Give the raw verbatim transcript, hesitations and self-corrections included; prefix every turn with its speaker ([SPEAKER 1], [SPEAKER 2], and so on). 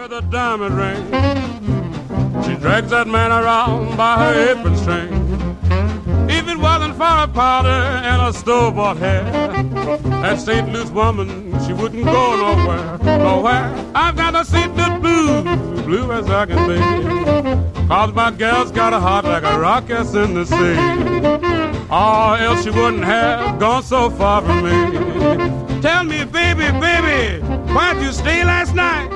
[SPEAKER 1] with a diamond ring. She drags that man around by her apron string. If it wasn't for a powder and a store-bought hair, that Saint Louis woman, she wouldn't go nowhere, nowhere. I've got a Saint Louis blue, blue as I can be, 'cause my gal's got a heart like a rocket's in the sea. Or else she wouldn't have gone so far from me. Tell me, baby, baby, why'd you stay last night?